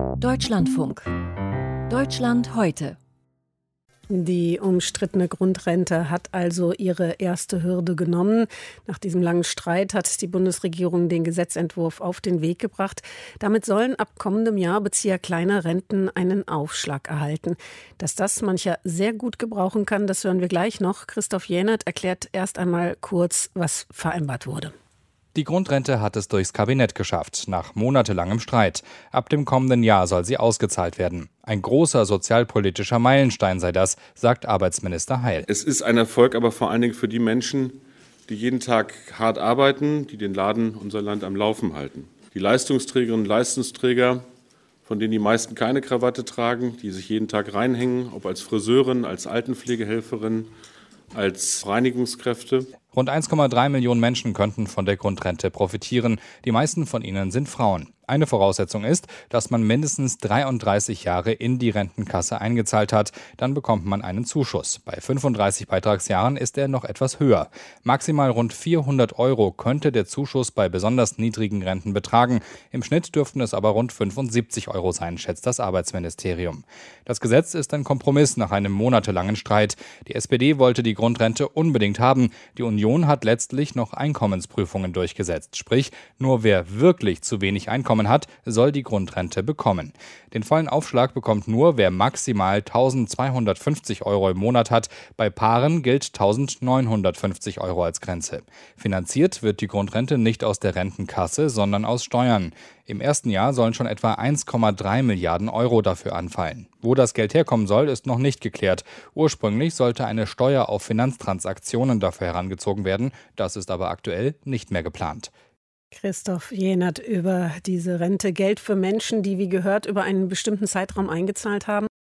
Deutschlandfunk. Deutschland heute. Die umstrittene Grundrente hat also ihre erste Hürde genommen. Nach diesem langen Streit hat die Bundesregierung den Gesetzentwurf auf den Weg gebracht. Damit sollen ab kommendem Jahr Bezieher kleiner Renten einen Aufschlag erhalten. Dass das mancher sehr gut gebrauchen kann, das hören wir gleich noch. Christoph Jähnert erklärt erst einmal kurz, was vereinbart wurde. Die Grundrente hat es durchs Kabinett geschafft, nach monatelangem Streit. Ab dem kommenden Jahr soll sie ausgezahlt werden. Ein großer sozialpolitischer Meilenstein sei das, sagt Arbeitsminister Heil. Es ist ein Erfolg, aber vor allen Dingen für die Menschen, die jeden Tag hart arbeiten, die den Laden, unser Land am Laufen halten. Die Leistungsträgerinnen und Leistungsträger, von denen die meisten keine Krawatte tragen, die sich jeden Tag reinhängen, ob als Friseurin, als Altenpflegehelferin, als Reinigungskräfte. Rund 1,3 Millionen Menschen könnten von der Grundrente profitieren. Die meisten von ihnen sind Frauen. Eine Voraussetzung ist, dass man mindestens 33 Jahre in die Rentenkasse eingezahlt hat. Dann bekommt man einen Zuschuss. Bei 35 Beitragsjahren ist er noch etwas höher. Maximal rund 400 € könnte der Zuschuss bei besonders niedrigen Renten betragen. Im Schnitt dürften es aber rund 75 € sein, schätzt das Arbeitsministerium. Das Gesetz ist ein Kompromiss nach einem monatelangen Streit. Die SPD wollte die Grundrente unbedingt haben. Die Union hat letztlich noch Einkommensprüfungen durchgesetzt. Sprich, nur wer wirklich zu wenig Einkommen hat, soll die Grundrente bekommen. Den vollen Aufschlag bekommt nur, wer maximal 1.250 € im Monat hat. Bei Paaren gilt 1.950 € als Grenze. Finanziert wird die Grundrente nicht aus der Rentenkasse, sondern aus Steuern. Im ersten Jahr sollen schon etwa 1,3 Milliarden € dafür anfallen. Wo das Geld herkommen soll, ist noch nicht geklärt. Ursprünglich sollte eine Steuer auf Finanztransaktionen dafür herangezogen werden. Das ist aber aktuell nicht mehr geplant. Christoph Jähnert über diese Rente. Geld für Menschen, die, wie gehört, über einen bestimmten Zeitraum eingezahlt haben.